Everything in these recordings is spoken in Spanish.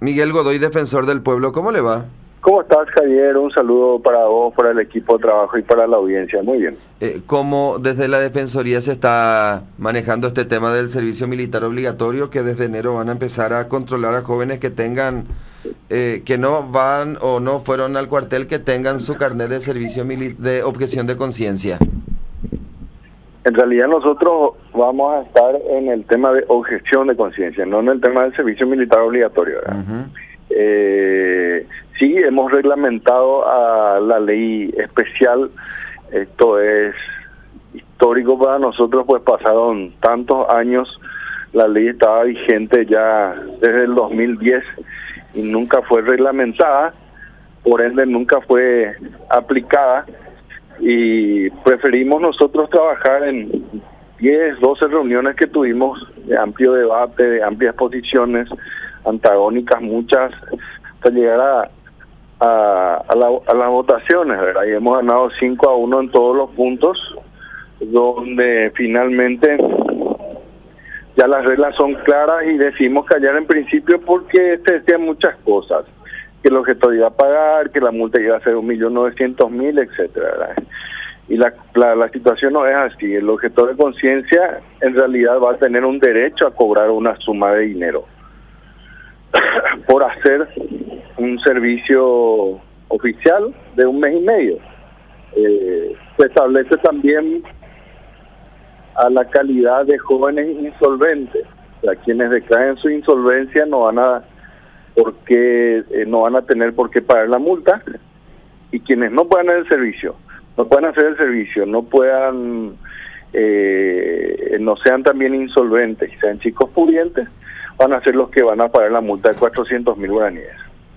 Miguel Godoy, defensor del pueblo, ¿cómo le va? ¿Cómo estás, Javier? Un saludo para vos, para el equipo de trabajo y para la audiencia. Muy bien. ¿Cómo desde la Defensoría se está manejando este tema del servicio militar obligatorio, que desde enero van a empezar a controlar a jóvenes que tengan, que no van o no fueron al cuartel, que tengan su carnet de servicio de objeción de conciencia? En realidad nosotros vamos a estar en el tema de objeción de conciencia, no en el tema del servicio militar obligatorio, ¿verdad? Sí, hemos reglamentado a la ley especial. Esto es histórico para nosotros, pues pasaron tantos años. La ley estaba vigente ya desde el 2010 y nunca fue reglamentada, por ende nunca fue aplicada, y preferimos nosotros trabajar en 10, 12 reuniones que tuvimos de amplio debate, de amplias posiciones, antagónicas muchas, hasta llegar a las votaciones, ¿verdad? Y hemos ganado 5-1 en todos los puntos, donde finalmente ya las reglas son claras y decimos callar en principio porque se decían muchas cosas, que el objetor iba a pagar, que la multa iba a ser 1.900.000, etcétera, ¿verdad? Y la situación no es así. El objetor de conciencia en realidad va a tener un derecho a cobrar una suma de dinero por hacer un servicio oficial de 1 mes y medio. Se establece también a la calidad de jóvenes insolventes. O sea, quienes declaren su insolvencia no van a tener por qué pagar la multa, y quienes no puedan hacer el servicio, no sean también insolventes y sean chicos pudientes, van a ser los que van a pagar la multa de 400.000 guaraníes.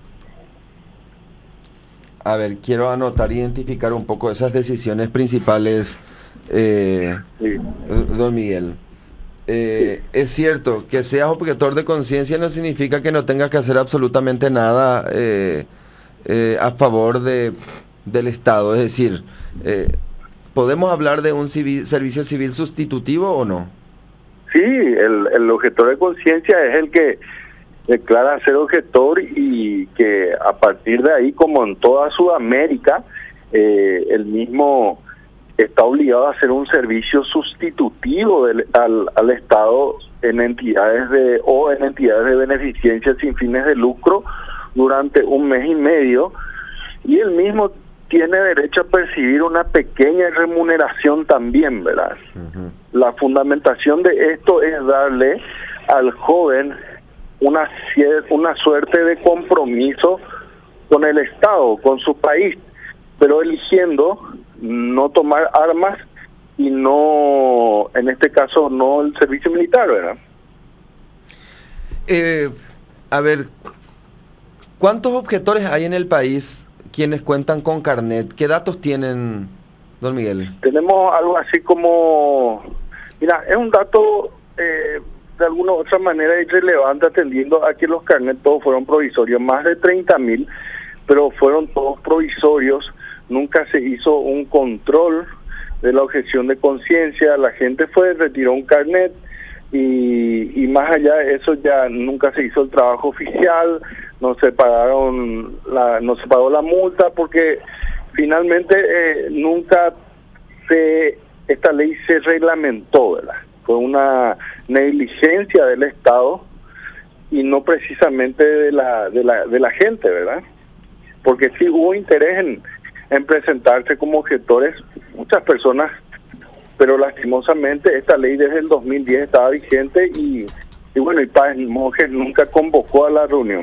A ver, quiero anotar, identificar un poco esas decisiones principales, Sí. Don Miguel. Sí. Es cierto, que seas objetor de conciencia no significa que no tengas que hacer absolutamente nada a favor del Estado. Es decir, ¿podemos hablar de un servicio civil sustitutivo o no? Sí, el objetor de conciencia es el que declara ser objetor, y que a partir de ahí, como en toda Sudamérica, el mismo está obligado a hacer un servicio sustitutivo al Estado en entidades de beneficencia sin fines de lucro durante 1 mes y medio, y el mismo tiene derecho a percibir una pequeña remuneración también, ¿verdad? La fundamentación de esto es darle al joven una suerte de compromiso con el Estado, con su país, pero eligiendo no tomar armas y no, en este caso, no el servicio militar, ¿verdad? A ver, ¿cuántos objetores hay en el país quienes cuentan con carnet? ¿Qué datos tienen, don Miguel? Tenemos algo así como, mira, es un dato de alguna u otra manera irrelevante, atendiendo a que los carnets todos fueron provisorios, más de 30.000, pero fueron todos provisorios. Nunca se hizo un control de la objeción de conciencia. La gente retiró un carnet, y más allá de eso ya nunca se hizo el trabajo oficial, no se pagó la multa, porque finalmente nunca esta ley se reglamentó, ¿verdad? Fue una negligencia del Estado y no precisamente de la gente, ¿verdad? Porque sí hubo interés en presentarse como objetores muchas personas, pero lastimosamente esta ley desde el 2010 estaba vigente, y bueno, y Paz Monjes nunca convocó a la reunión.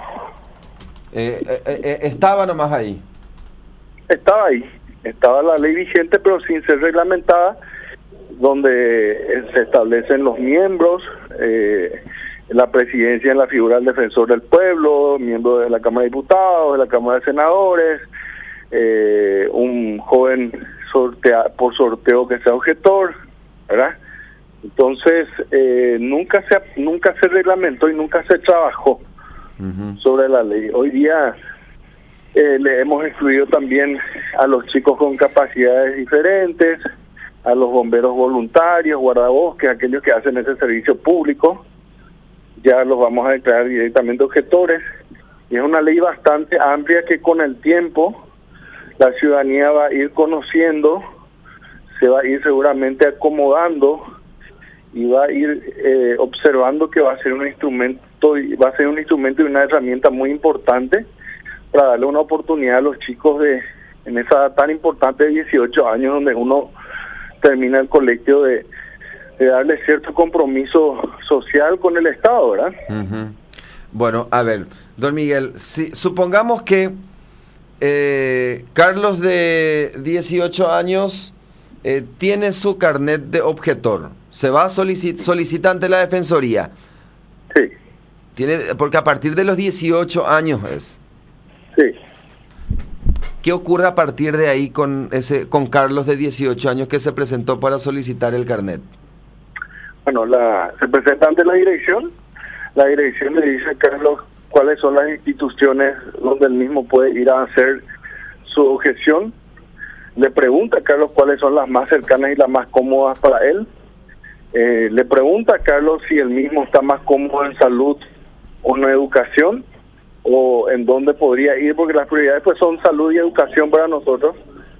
Estaba nomás ahí. Estaba ahí, estaba la ley vigente, pero sin ser reglamentada, donde se establecen los miembros, la presidencia en la figura del defensor del pueblo, miembro de la Cámara de Diputados, de la Cámara de Senadores, un joven por sorteo que sea objetor, ¿verdad? Entonces nunca se reglamentó y nunca se trabajó sobre la ley. Hoy día le hemos excluido también a los chicos con capacidades diferentes, a los bomberos voluntarios, guardabosques, aquellos que hacen ese servicio público. ya los vamos a declarar directamente objetores. Y es una ley bastante amplia que con el tiempo la ciudadanía va a ir conociendo, se va a ir seguramente acomodando y va a ir observando que va a ser un instrumento y una herramienta muy importante para darle una oportunidad a los chicos en esa edad tan importante de 18 años, donde uno termina el colegio, de darle cierto compromiso social con el Estado, ¿verdad? Uh-huh. Bueno, a ver, don Miguel, supongamos que Carlos de 18 años tiene su carnet de objetor, se va a solicita ante la Defensoría. Sí. Porque a partir de los 18 años es. Sí. ¿Qué ocurre a partir de ahí con Carlos de 18 años que se presentó para solicitar el carnet? Bueno, se presenta ante la dirección le dice a Carlos cuáles son las instituciones donde él mismo puede ir a hacer su objeción, le pregunta a Carlos cuáles son las más cercanas y las más cómodas para él, le pregunta a Carlos si él mismo está más cómodo en salud o en educación, o en dónde podría ir, porque las prioridades pues son salud y educación para nosotros.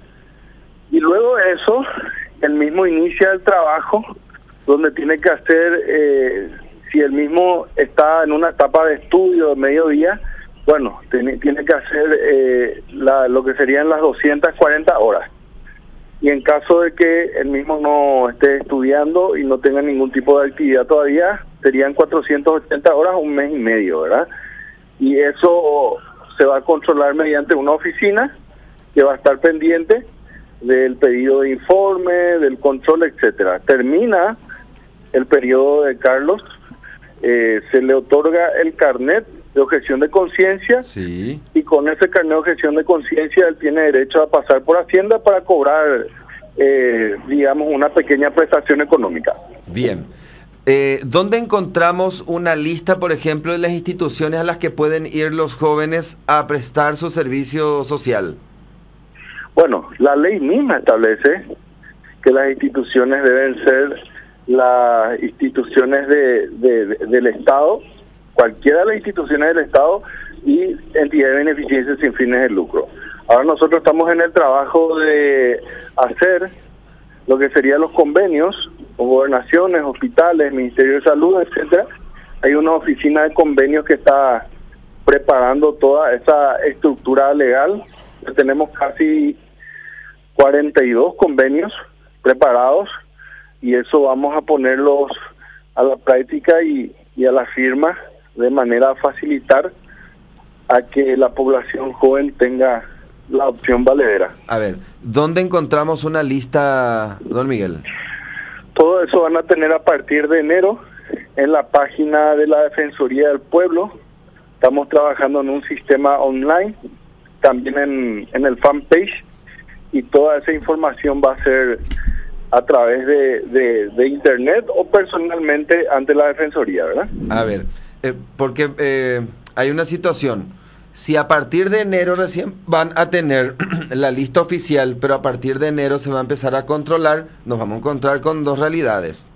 Y luego de eso, él mismo inicia el trabajo, donde tiene que hacer, si él mismo está en una etapa de estudio de mediodía, bueno, tiene que hacer lo que serían las 240 horas. Y en caso de que él mismo no esté estudiando y no tenga ningún tipo de actividad todavía, serían 480 horas, un mes y medio, ¿verdad? Y eso se va a controlar mediante una oficina que va a estar pendiente del pedido de informe, del control, etcétera. Termina el periodo de Carlos, se le otorga el carnet de objeción de conciencia, sí, y con ese carnet de objeción de conciencia él tiene derecho a pasar por Hacienda para cobrar, digamos, una pequeña prestación económica. Bien. ¿Dónde encontramos una lista, por ejemplo, de las instituciones a las que pueden ir los jóvenes a prestar su servicio social? Bueno, la ley misma establece que las instituciones deben ser las instituciones del Estado, cualquiera de las instituciones del Estado y entidades de beneficencia sin fines de lucro. Ahora nosotros estamos en el trabajo de hacer lo que serían los convenios con gobernaciones, hospitales, Ministerio de Salud, etcétera. Hay una oficina de convenios que está preparando toda esa estructura legal. Tenemos casi 42 convenios preparados y eso vamos a ponerlos a la práctica y a la firma de manera a facilitar a que la población joven tenga la opción valedera. A ver, ¿dónde encontramos una lista, don Miguel? Todo eso van a tener a partir de enero en la página de la Defensoría del Pueblo. Estamos trabajando en un sistema online, también en el fanpage, y toda esa información va a ser a través de internet o personalmente ante la Defensoría, ¿verdad? A ver, porque hay una situación. Si a partir de enero recién van a tener la lista oficial, pero a partir de enero se va a empezar a controlar, nos vamos a encontrar con dos realidades.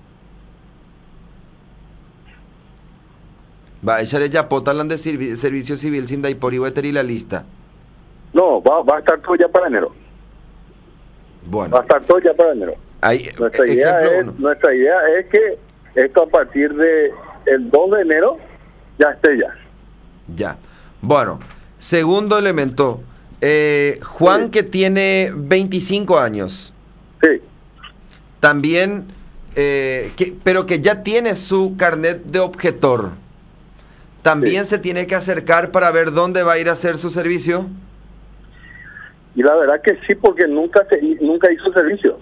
Va a echar ella potalan de servicio civil sin daipor y y la lista. No, va a estar todo ya para enero. Bueno. Va a estar todo ya para enero. Nuestra idea es que esto a partir de el 2 de enero ya esté ya. Ya. Bueno, segundo elemento, Juan, sí, que tiene 25 años. Sí. También, pero que ya tiene su carnet de objetor. ¿También sí se tiene que acercar para ver dónde va a ir a hacer su servicio? Y la verdad que sí, porque nunca hizo servicio.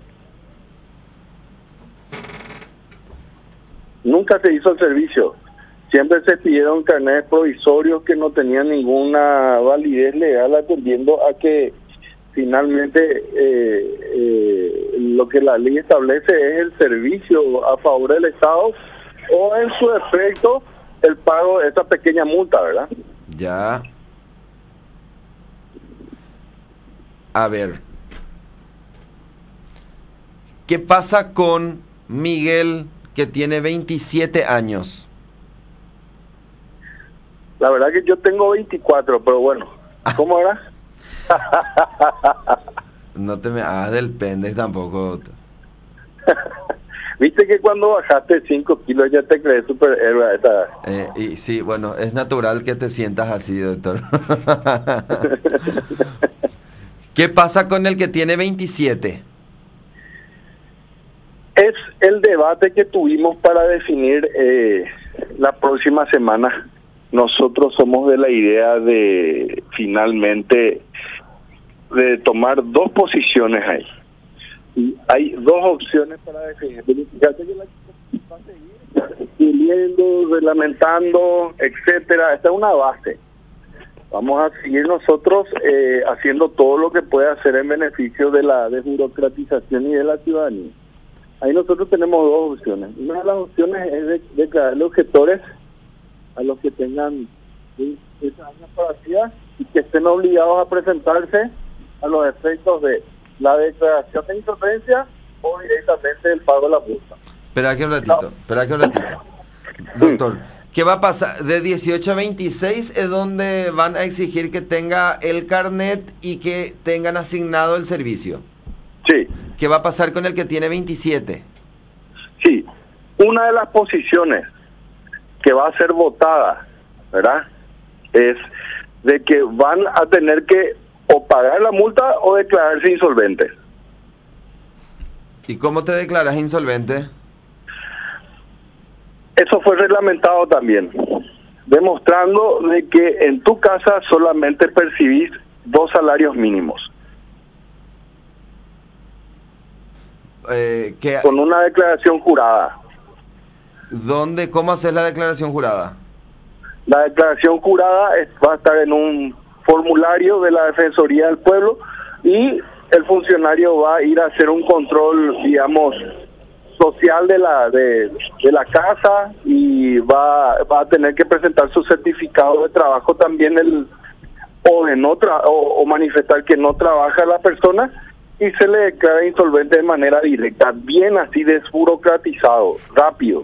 Nunca se hizo el servicio. Siempre se pidieron carnets provisorios que no tenían ninguna validez legal, atendiendo a que finalmente lo que la ley establece es el servicio a favor del Estado o en su efecto el pago de esa pequeña multa, ¿verdad? Ya. A ver. ¿Qué pasa con Miguel, que tiene 27 años? La verdad que yo tengo 24, pero bueno, ¿cómo era? No te me hagas del pendejo tampoco. Viste que cuando bajaste 5 kilos ya te crees superhéroe a esta edad. Y sí, bueno, es natural que te sientas así, doctor. ¿Qué pasa con el que tiene 27? Es el debate que tuvimos para definir la próxima semana. Nosotros somos de la idea de finalmente de tomar dos posiciones ahí. Y hay dos opciones para definir. Fíjate que la va a seguir pidiendo, reglamentando, etcétera. Esta es una base. Vamos a seguir nosotros haciendo todo lo que pueda hacer en beneficio de la desburocratización y de la ciudadanía. Ahí nosotros tenemos dos opciones. Una de las opciones es declararle objetores a los que tengan 6 años para arriba y que estén obligados a presentarse a los efectos de la declaración de insolvencia o directamente el pago de la multa. Espera que un ratito. Doctor, ¿qué va a pasar? De 18 a 26 es donde van a exigir que tenga el carnet y que tengan asignado el servicio. Sí. ¿Qué va a pasar con el que tiene 27? Sí. Una de las posiciones que va a ser votada, ¿verdad?, es de que van a tener que o pagar la multa o declararse insolventes. ¿Y cómo te declaras insolvente? Eso fue reglamentado también, demostrando de que en tu casa solamente percibís 2 salarios mínimos. Con una declaración jurada. ¿Dónde? ¿Cómo haces la declaración jurada? La declaración jurada va a estar en un formulario de la Defensoría del Pueblo y el funcionario va a ir a hacer un control, digamos, social de la casa y va a tener que presentar su certificado de trabajo también o manifestar que no trabaja la persona y se le declara insolvente de manera directa, bien así desburocratizado, rápido.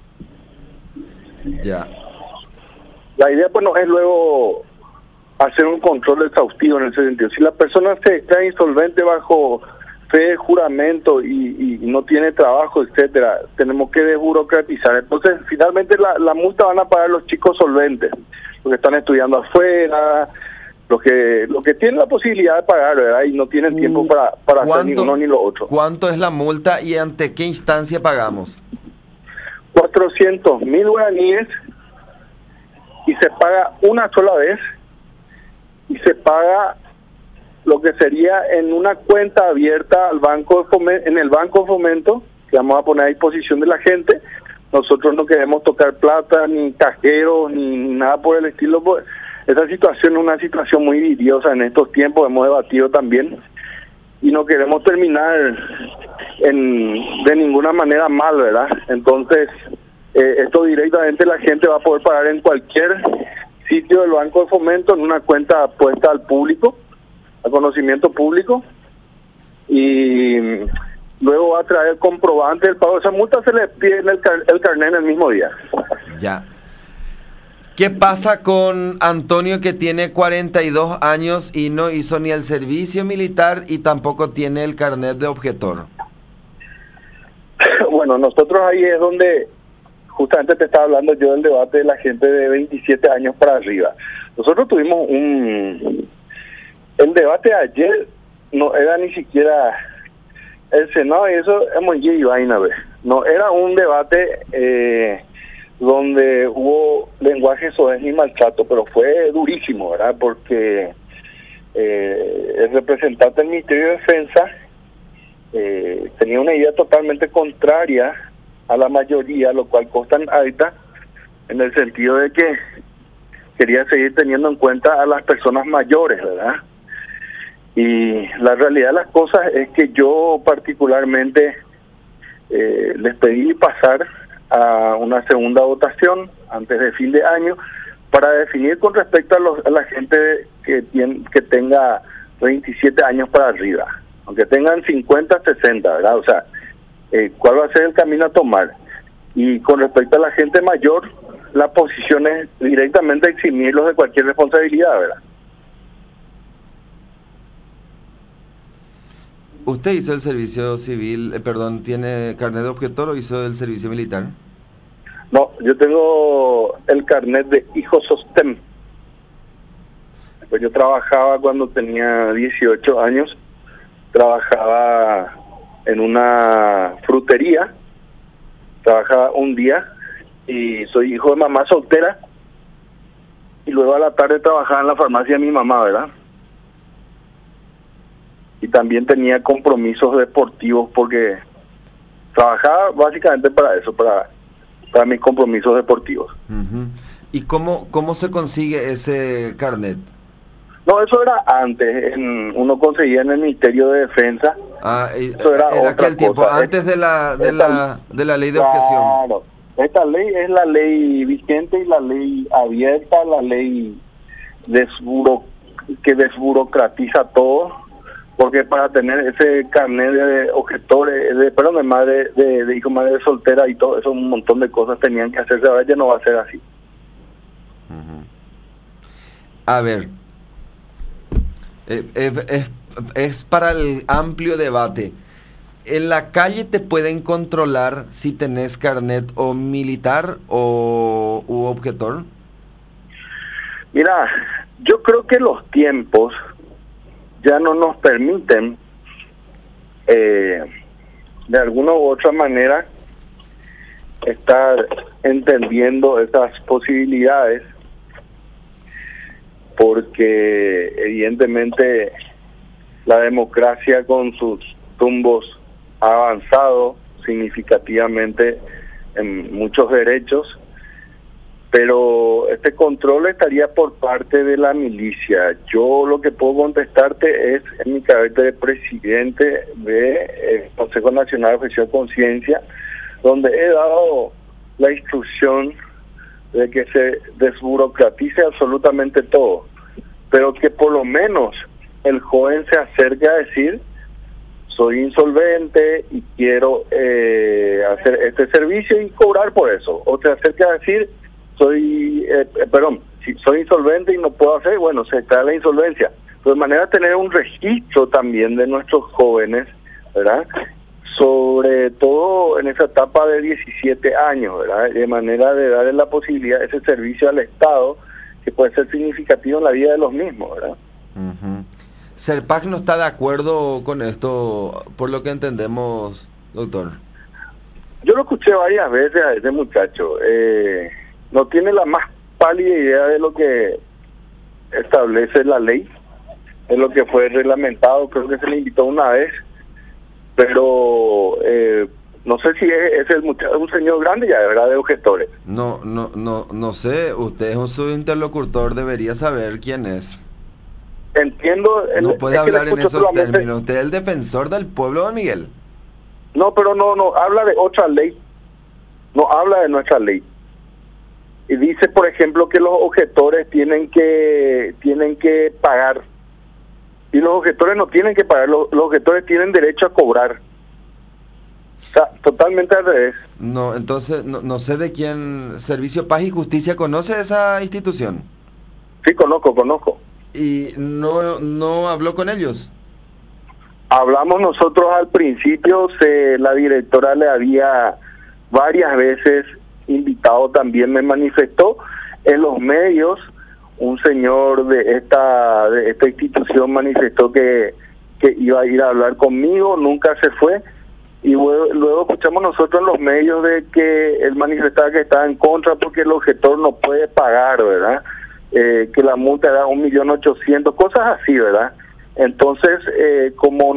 Ya. La idea, bueno, es luego hacer un control exhaustivo en ese sentido. Si la persona se declara insolvente bajo fe de juramento y no tiene trabajo, etcétera, tenemos que desburocratizar. Entonces, finalmente la multa van a pagar los chicos solventes, los que están estudiando afuera, los que tienen la posibilidad de pagar, ¿verdad? Y no tienen tiempo para hacer ni uno ni lo otro. ¿Cuánto es la multa y ante qué instancia pagamos? 400.000 guaraníes y se paga una sola vez y se paga lo que sería en una cuenta abierta al banco en el Banco de Fomento, que vamos a poner a disposición de la gente. Nosotros no queremos tocar plata, ni cajeros, ni nada por el estilo. Esa situación es una situación muy vidriosa en estos tiempos, hemos debatido también, y no queremos terminar de ninguna manera mal, ¿verdad? Entonces, esto directamente la gente va a poder pagar en cualquier sitio del Banco de Fomento, en una cuenta puesta al público, al conocimiento público, y luego va a traer comprobante del pago de esa multa, se le pide el carnet en el mismo día. Ya. ¿Qué pasa con Antonio, que tiene 42 años y no hizo ni el servicio militar y tampoco tiene el carnet de objetor? Bueno, nosotros ahí es donde justamente te estaba hablando yo del debate de la gente de 27 años para arriba. Nosotros tuvimos el debate ayer, no era ni siquiera el Senado, y eso hemos y vaina, no era un debate donde hubo lenguaje soez y maltrato, pero fue durísimo, ¿verdad? Porque el representante del Ministerio de Defensa tenía una idea totalmente contraria a la mayoría, lo cual consta en acta, en el sentido de que quería seguir teniendo en cuenta a las personas mayores, ¿verdad? Y la realidad de las cosas es que yo particularmente les pedí pasar a una segunda votación antes de fin de año para definir con respecto a la gente que tenga 27 años para arriba, aunque tengan 50, 60, ¿verdad? O sea, cuál va a ser el camino a tomar. Y con respecto a la gente mayor, la posición es directamente eximirlos de cualquier responsabilidad, ¿verdad? ¿Usted hizo el servicio civil, perdón, tiene carnet de objetor o hizo el servicio militar? No, yo tengo el carnet de hijo sostén. Pues yo trabajaba cuando tenía 18 años, trabajaba en una frutería, trabajaba un día y soy hijo de mamá soltera y luego a la tarde trabajaba en la farmacia de mi mamá, ¿verdad? Y también tenía compromisos deportivos porque trabajaba básicamente para eso, para mis compromisos deportivos. ¿Y cómo se consigue ese carnet? No, eso era antes, uno conseguía en el Ministerio de Defensa. Eso era aquel tiempo, antes de la ley de objeción. Claro, esta ley es la ley vigente y la ley abierta, la ley que desburocratiza todo, porque para tener ese carnet de objetores, de hijo, madre soltera y todo eso, un montón de cosas tenían que hacerse, ahora ya no va a ser así. A ver, es para el amplio debate. ¿En la calle te pueden controlar si tenés carnet o militar u objetor? Mira, yo creo que los tiempos ya no nos permiten de alguna u otra manera estar entendiendo esas posibilidades, porque evidentemente la democracia con sus tumbos ha avanzado significativamente en muchos derechos, pero este control estaría por parte de la milicia. Yo lo que puedo contestarte es en mi carácter de presidente del Consejo Nacional de Objeción de Conciencia, donde he dado la instrucción de que se desburocratice absolutamente todo, pero que por lo menos el joven se acerque a decir: soy insolvente y quiero hacer este servicio y cobrar por eso, o se acerque a decir: soy insolvente y no puedo hacer, bueno, se cae la insolvencia. De manera de tener un registro también de nuestros jóvenes, ¿verdad? Sobre todo en esa etapa de 17 años, ¿verdad? De manera de darle la posibilidad de ese servicio al Estado, que puede ser significativo en la vida de los mismos, ¿verdad? ¿Serpac no está de acuerdo con esto, por lo que entendemos, doctor? Yo lo escuché varias veces a ese muchacho. No tiene la más pálida idea de lo que establece la ley, de lo que fue reglamentado. Creo que se le invitó una vez, pero no sé si es el muchacho, un señor grande ya, de verdad, de objetores. No sé, usted es su interlocutor, debería saber quién es. Entiendo. No puede hablar en esos términos. Usted es el defensor del pueblo, don Miguel. No, pero no habla de otra ley. No habla de nuestra ley. Y dice, por ejemplo, que los objetores tienen que pagar. Y los objetores no tienen que pagar, los objetores tienen derecho a cobrar. O sea, totalmente al revés. No, entonces, no sé de quién. ¿Servicio Paz y Justicia conoce esa institución? Sí, conozco. ¿Y no habló con ellos? Hablamos nosotros al principio, la directora le había varias veces invitado, también me manifestó en los medios. Un señor de esta institución manifestó que iba a ir a hablar conmigo, nunca se fue, y luego escuchamos nosotros en los medios de que él manifestaba que estaba en contra porque el objetor no puede pagar, ¿verdad? Que la multa era 1.800.000, cosas así, ¿verdad? Entonces, como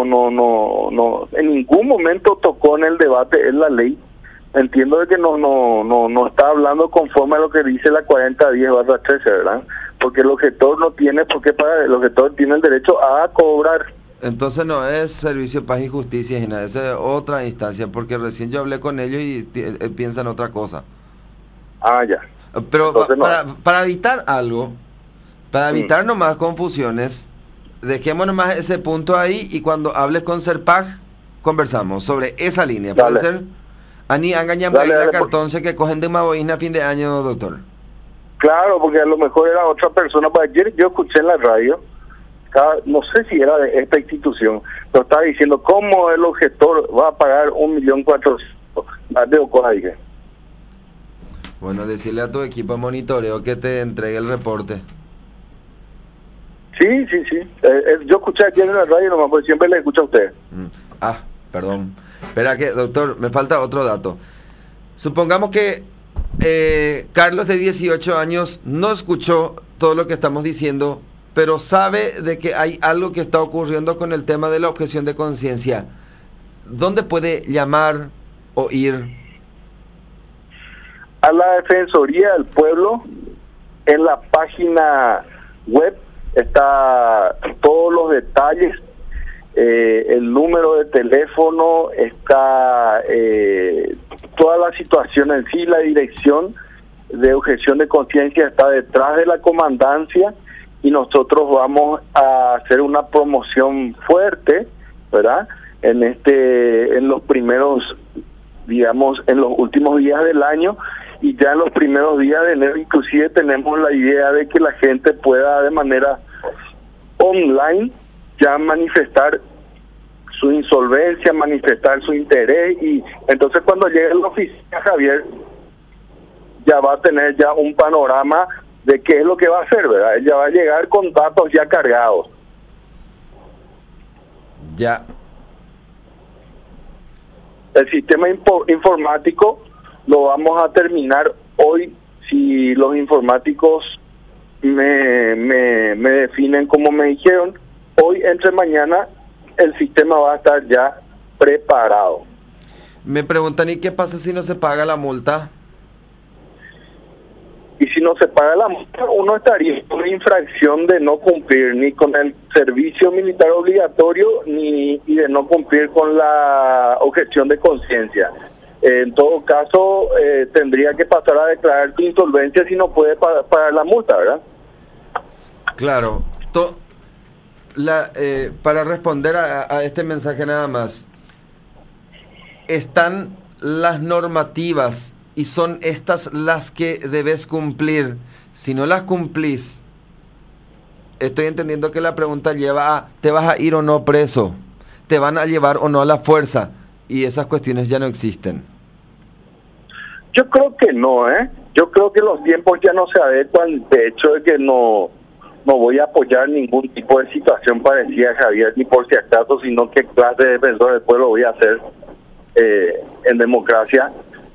no en ningún momento tocó en el debate en la ley, entiendo de que no está hablando conforme a lo que dice la 4010/13, ¿verdad? Porque el objetor no tiene por qué pagar, el objetor tiene el derecho a cobrar. Entonces no es Servicio Paz y Justicia, es otra instancia, porque recién yo hablé con ellos y piensan otra cosa. Ah, ya. Pero para evitar algo, para evitar nomás confusiones, dejemos nomás ese punto ahí y cuando hables con Serpac conversamos sobre esa línea, ¿puede ser? Ani, engañan Dale, la dale, cartón se que cogen de Maboína a fin de año, doctor. Claro, porque a lo mejor era otra persona. Pues ayer yo escuché en la radio, no sé si era de esta institución, pero estaba diciendo cómo el objetor va a pagar 1.400.000. De Ocoa, dije. Bueno, decirle a tu equipo de monitoreo que te entregue el reporte. Sí. Yo escuché ayer en la radio nomás, porque siempre le escucho a usted. Perdón. Espera que, doctor, me falta otro dato. Supongamos que Carlos, de 18 años, no escuchó todo lo que estamos diciendo, pero sabe de que hay algo que está ocurriendo con el tema de la objeción de conciencia. ¿Dónde puede llamar o ir? A la Defensoría del Pueblo, en la página web está todos los detalles, el número de teléfono, está toda la situación en sí, la dirección de objeción de conciencia está detrás de la comandancia, y nosotros vamos a hacer una promoción fuerte, ¿verdad? En los primeros, digamos, en los últimos días del año, y ya en los primeros días de enero inclusive tenemos la idea de que la gente pueda de manera online ya manifestar su insolvencia, manifestar su interés, y entonces cuando llegue a la oficina, Javier ya va a tener ya un panorama de qué es lo que va a hacer, ¿verdad? Ella va a llegar con datos ya cargados. Ya. El sistema informático lo vamos a terminar hoy, si los informáticos me definen como me dijeron. Hoy, entre mañana, el sistema va a estar ya preparado. Me preguntan, ¿y qué pasa si no se paga la multa? Y si no se paga la multa, uno estaría en una infracción de no cumplir ni con el servicio militar obligatorio y de no cumplir con la objeción de conciencia. En todo caso, tendría que pasar a declarar tu insolvencia si no puede pagar la multa, ¿verdad? Claro. Para responder a este mensaje nada más, están las normativas y son estas las que debes cumplir. Si no las cumplís, estoy entendiendo que la pregunta lleva a, ¿te vas a ir o no preso? ¿Te van a llevar o no a la fuerza? Y esas cuestiones ya no existen. Yo creo que no, Yo creo que los tiempos ya no se adecuan. De hecho, de que no voy a apoyar ningún tipo de situación parecida, Javier, ni por si acaso, sino qué clase de defensor del pueblo voy a hacer en democracia,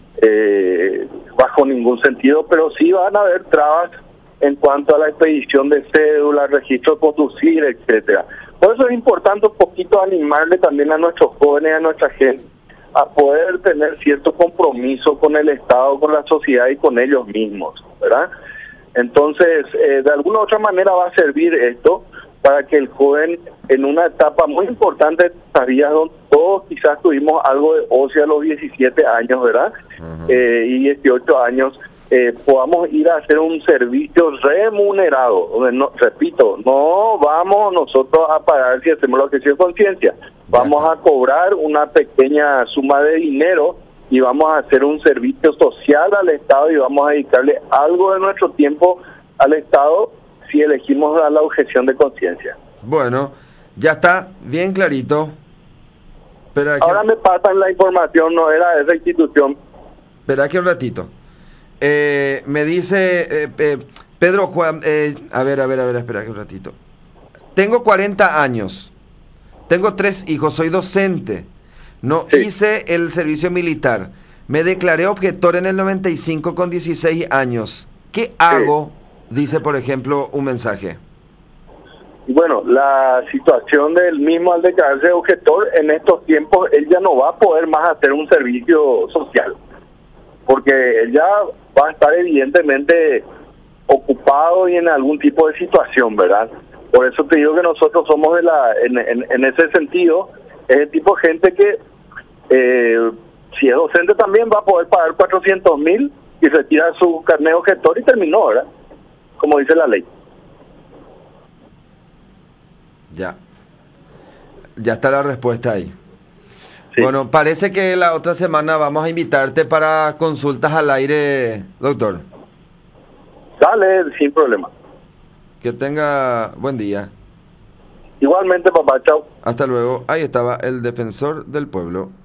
bajo ningún sentido. Pero sí van a haber trabas en cuanto a la expedición de cédula, registro de conducir, etcétera. Por eso es importante un poquito animarle también a nuestros jóvenes, a nuestra gente, a poder tener cierto compromiso con el Estado, con la sociedad y con ellos mismos, ¿verdad? Entonces, de alguna u otra manera va a servir esto para que el joven, en una etapa muy importante de nuestras vidas, donde todos quizás tuvimos algo de ocio a los 17 años, ¿verdad? Y 18 años, podamos ir a hacer un servicio remunerado, donde repito, no vamos nosotros a pagar si hacemos la objeción de conciencia, vamos a cobrar una pequeña suma de dinero y vamos a hacer un servicio social al Estado y vamos a dedicarle algo de nuestro tiempo al Estado si elegimos dar la objeción de conciencia. Bueno, ya está bien clarito. Pero ahora me pasan la información, no era de esa institución. Espera aquí un ratito. Me dice Pedro Juan, a ver, espera aquí un ratito. Tengo 40 años, tengo 3 hijos, soy docente, no hice el servicio militar, me declaré objetor en el 95 con 16 años. ¿Qué hago? Dice, por ejemplo, un mensaje. Bueno, la situación del mismo al declararse objetor, en estos tiempos él ya no va a poder más hacer un servicio social, porque él ya va a estar evidentemente ocupado y en algún tipo de situación, ¿verdad? Por eso te digo que nosotros somos en ese sentido, ese tipo de gente que si es docente también va a poder pagar 400.000 y retira su carnet de objetor y terminó, ¿verdad? Como dice la ley. Ya está la respuesta ahí. Sí. Bueno, parece que la otra semana vamos a invitarte para consultas al aire, doctor. Dale, sin problema. Que tenga buen día. Igualmente, papá, chao. Hasta luego. Ahí estaba el defensor del pueblo.